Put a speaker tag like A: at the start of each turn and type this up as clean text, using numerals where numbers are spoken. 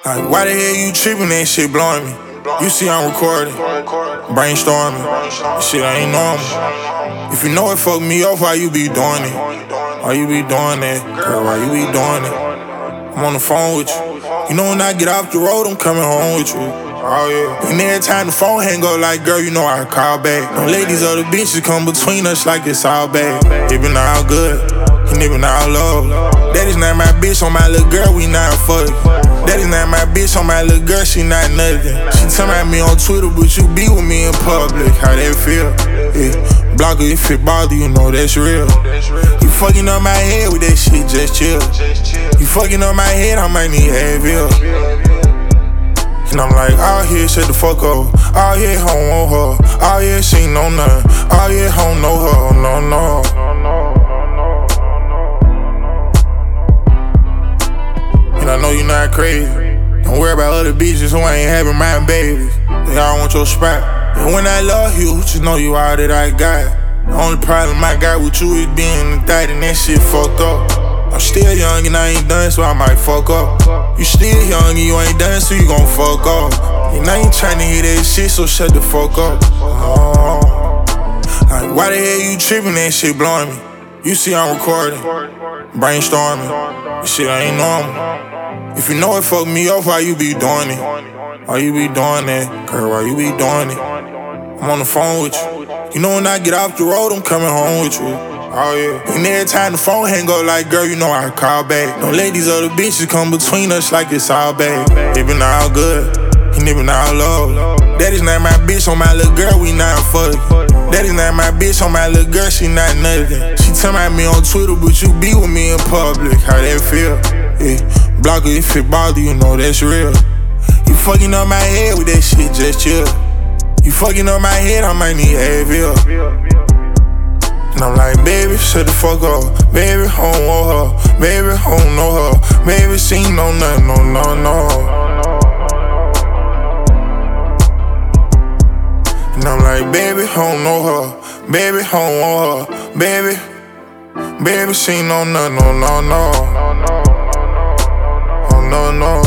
A: Like, why the hell you tripping? That shit blowing me. You see I'm recording, brainstorming. This shit ain't normal. If you know it fuck me up, why you be doing it? Why you be doing that? Girl, why you be doing it? I'm on the phone with you. You know when I get off the road, I'm coming home with you. Oh yeah. And every time the phone hang up, like girl, you know I call back. Them ladies of the bitches come between us like it's all bad. It been all good, and it been all love. That is not my bitch on my little girl, we not fucking. That is not my bitch on my little girl, she not nothing. She tell me on Twitter, but you be with me in public. How that feel? Yeah. Block her if it bother you, know that's real. You fucking up my head with that shit, just chill. You fucking up my head, I might need Advil. And I'm like, oh yeah, shut the fuck up. Oh yeah, home on her. Oh yeah, she ain't know nothing. Oh yeah, home know her. No, no. And I know you not crazy. Don't worry about other bitches who ain't having my babies. They all want your spot. And when I love you, just know you all that I got. The only problem I got with you is being the thought, and that shit fucked up. I'm still young and I ain't done, so I might fuck up. You still young and you ain't done, so you gon' fuck up. And I ain't tryna hear that shit, so shut the fuck up. Like, why the hell you tripping? That shit blowing me. You see I'm recording, brainstorming. This shit ain't normal. If you know it fuck me up, why you be doing it? Why you be doing that? Girl, why you be doing it? I'm on the phone with you. You know when I get off the road, I'm coming home with you. Oh yeah. And every time the phone hang up, like girl, you know I call back. Them ladies of the bitches come between us like it's all bad. It been all good, and it been all love. That is not my bitch on my little girl, we not fucking. That is not my bitch on my little girl, she not nothing. She tell me on Twitter, but you be with me in public. How that feel? Yeah. Block her if it bother you, know that's real. You fucking up my head with that shit, just chill. You fucking up my head, I might need Advil. And I'm like, baby, shut the fuck up. Baby, home with her. Baby, home know her. Baby, she ain't know nothing, no, no, no. And I'm like, baby, home know her. Baby, home with her. Baby, she ain't know nothing, no, no, no. Oh, no, no.